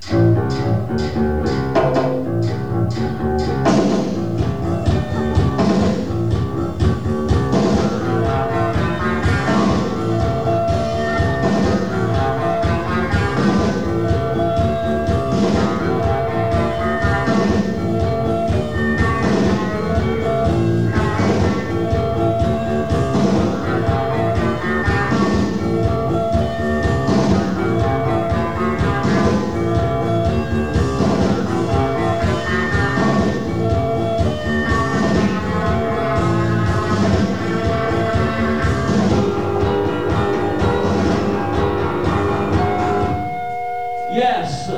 Yes.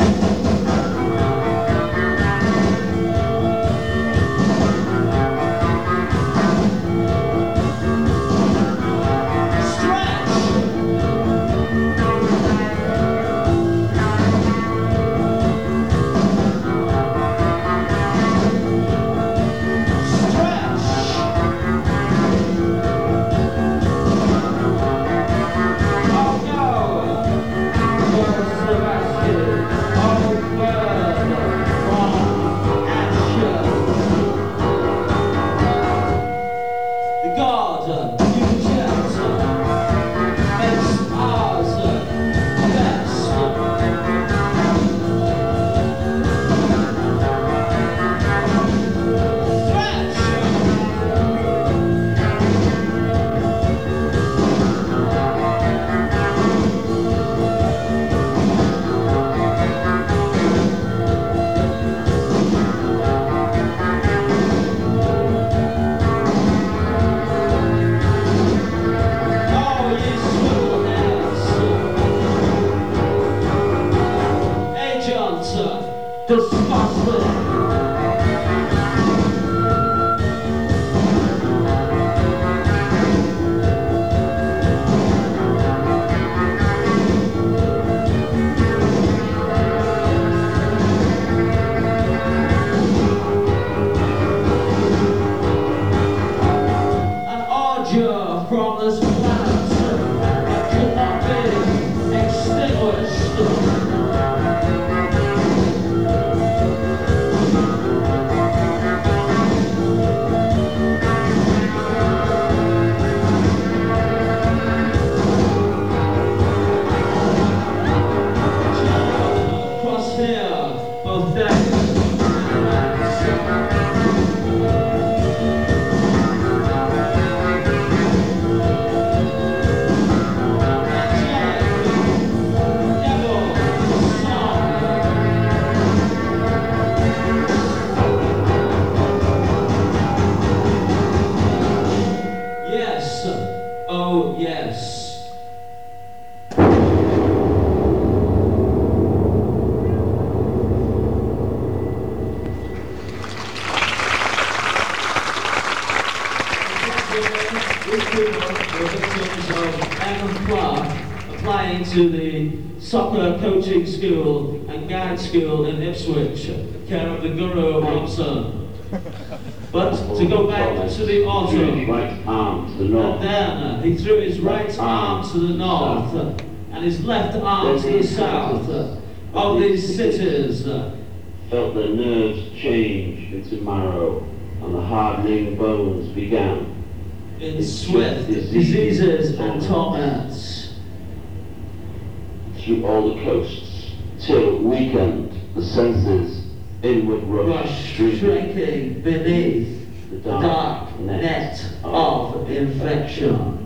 From this planet that cannot be extinguished. Across here, both days. Oh, yes. Applying to the soccer coaching school and guide school in Ipswich, care of the Guru Robson. But to go back to the autumn, and then he threw his right arm to the north and his left arm to the south of these cities. Felt their nerves change into marrow and the hardening bones began. In swift diseases and torments. Through all the coasts, till weakened the senses, inward rush shrinking beneath the dark net of infection.